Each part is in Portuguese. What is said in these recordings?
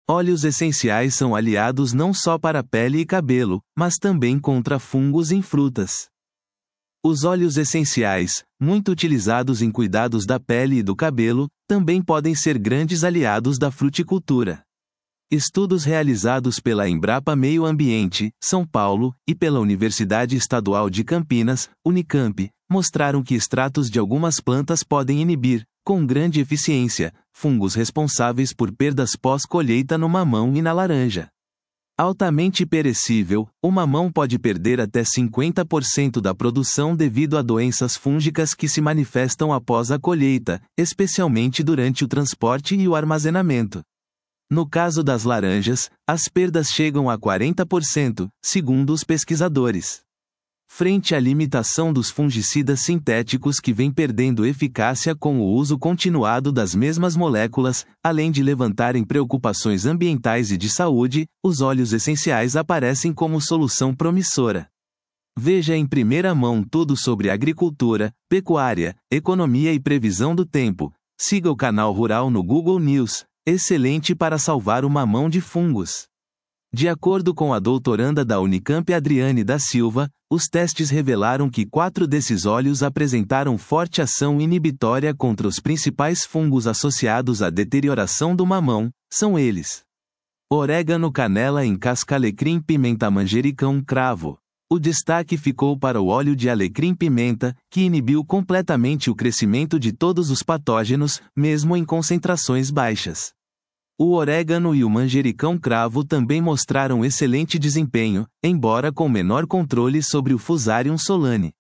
Óleos essenciais são aliados não só para pele e cabelo, mas também contra fungos em frutas. Os óleos essenciais, muito utilizados em cuidados da pele e do cabelo, também podem ser grandes aliados da fruticultura. Estudos realizados pela Embrapa Meio Ambiente, São Paulo, e pela Universidade Estadual de Campinas, Unicamp, mostraram que extratos de algumas plantas podem inibir, com grande eficiência, fungos responsáveis por perdas pós-colheita no mamão e na laranja. Altamente perecível, o mamão pode perder até 50% da produção devido a doenças fúngicas que se manifestam após a colheita, especialmente durante o transporte e o armazenamento. No caso das laranjas, as perdas chegam a 40%, segundo os pesquisadores. Frente à limitação dos fungicidas sintéticos que vêm perdendo eficácia com o uso continuado das mesmas moléculas, além de levantarem preocupações ambientais e de saúde, os óleos essenciais aparecem como solução promissora. Veja em primeira mão tudo sobre agricultura, pecuária, economia e previsão do tempo. Siga o canal Rural no Google News. Excelente para salvar o mamão de fungos. De acordo com a doutoranda da Unicamp Adriane da Silva, os testes revelaram que 4 desses óleos apresentaram forte ação inibitória contra os principais fungos associados à deterioração do mamão, são eles: orégano, canela em casca, alecrim, pimenta, manjericão, cravo. O destaque ficou para o óleo de alecrim-pimenta, que inibiu completamente o crescimento de todos os patógenos, mesmo em concentrações baixas. O orégano e o manjericão cravo também mostraram excelente desempenho, embora com menor controle sobre o Fusarium solane.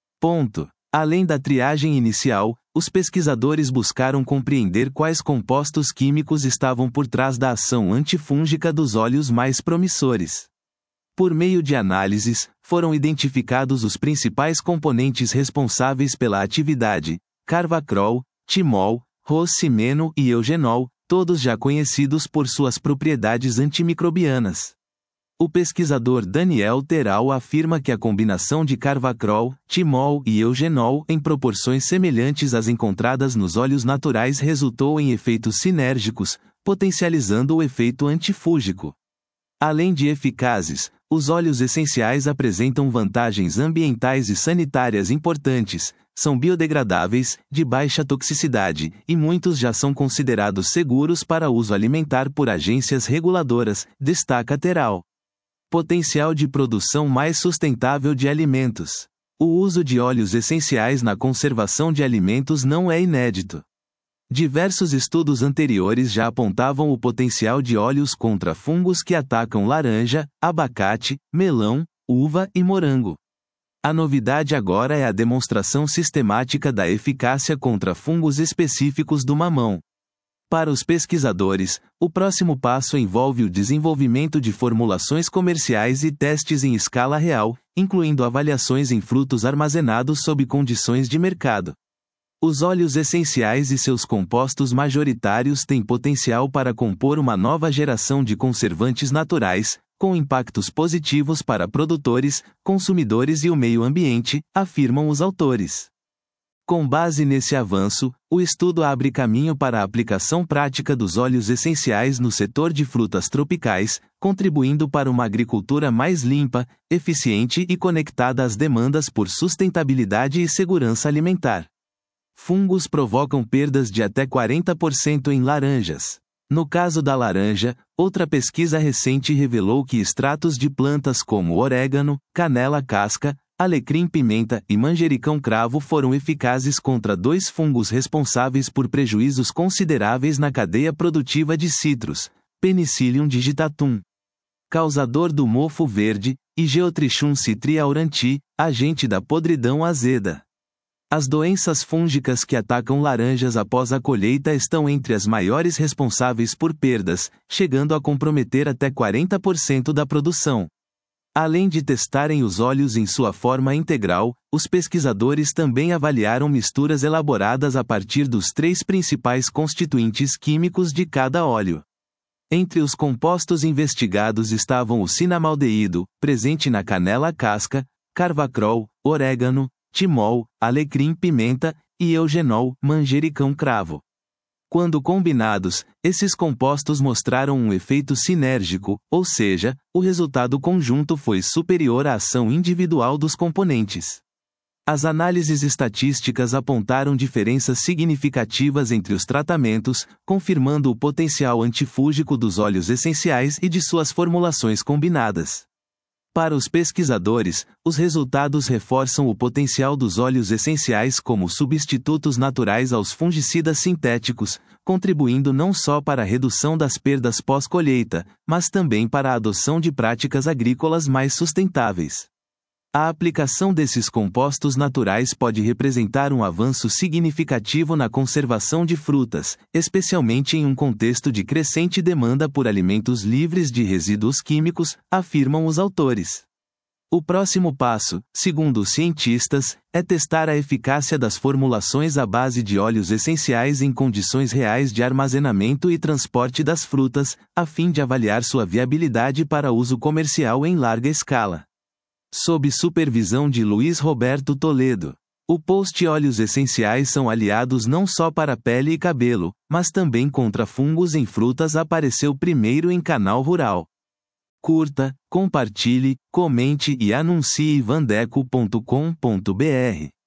Além da triagem inicial, os pesquisadores buscaram compreender quais compostos químicos estavam por trás da ação antifúngica dos óleos mais promissores. Por meio de análises, foram identificados os principais componentes responsáveis pela atividade: carvacrol, timol, rocimeno e eugenol, todos já conhecidos por suas propriedades antimicrobianas. O pesquisador Daniel Terral afirma que a combinação de carvacrol, timol e eugenol em proporções semelhantes às encontradas nos óleos naturais resultou em efeitos sinérgicos, potencializando o efeito antifúngico. Além de eficazes, os óleos essenciais apresentam vantagens ambientais e sanitárias importantes, são biodegradáveis, de baixa toxicidade, e muitos já são considerados seguros para uso alimentar por agências reguladoras, destaca Terral. Potencial de produção mais sustentável de alimentos. O uso de óleos essenciais na conservação de alimentos não é inédito. Diversos estudos anteriores já apontavam o potencial de óleos contra fungos que atacam laranja, abacate, melão, uva e morango. A novidade agora é a demonstração sistemática da eficácia contra fungos específicos do mamão. Para os pesquisadores, o próximo passo envolve o desenvolvimento de formulações comerciais e testes em escala real, incluindo avaliações em frutos armazenados sob condições de mercado. Os óleos essenciais e seus compostos majoritários têm potencial para compor uma nova geração de conservantes naturais, com impactos positivos para produtores, consumidores e o meio ambiente, afirmam os autores. Com base nesse avanço, o estudo abre caminho para a aplicação prática dos óleos essenciais no setor de frutas tropicais, contribuindo para uma agricultura mais limpa, eficiente e conectada às demandas por sustentabilidade e segurança alimentar. Fungos provocam perdas de até 40% em laranjas. No caso da laranja, outra pesquisa recente revelou que extratos de plantas como orégano, canela casca, alecrim-pimenta e manjericão cravo foram eficazes contra 2 fungos responsáveis por prejuízos consideráveis na cadeia produtiva de citros: Penicillium digitatum, causador do mofo verde, e Geotrichum citria auranti, agente da podridão azeda. As doenças fúngicas que atacam laranjas após a colheita estão entre as maiores responsáveis por perdas, chegando a comprometer até 40% da produção. Além de testarem os óleos em sua forma integral, os pesquisadores também avaliaram misturas elaboradas a partir dos 3 principais constituintes químicos de cada óleo. Entre os compostos investigados estavam o cinamaldeído, presente na canela casca, carvacrol, orégano, timol, alecrim-pimenta, e eugenol, manjericão cravo. Quando combinados, esses compostos mostraram um efeito sinérgico, ou seja, o resultado conjunto foi superior à ação individual dos componentes. As análises estatísticas apontaram diferenças significativas entre os tratamentos, confirmando o potencial antifúngico dos óleos essenciais e de suas formulações combinadas. Para os pesquisadores, os resultados reforçam o potencial dos óleos essenciais como substitutos naturais aos fungicidas sintéticos, contribuindo não só para a redução das perdas pós-colheita, mas também para a adoção de práticas agrícolas mais sustentáveis. A aplicação desses compostos naturais pode representar um avanço significativo na conservação de frutas, especialmente em um contexto de crescente demanda por alimentos livres de resíduos químicos, afirmam os autores. O próximo passo, segundo os cientistas, é testar a eficácia das formulações à base de óleos essenciais em condições reais de armazenamento e transporte das frutas, a fim de avaliar sua viabilidade para uso comercial em larga escala. Sob supervisão de Luiz Roberto Toledo. O post óleos essenciais são aliados não só para pele e cabelo, mas também contra fungos em frutas apareceu primeiro em Canal Rural. Curta, compartilhe, comente e anuncie vandeco.com.br.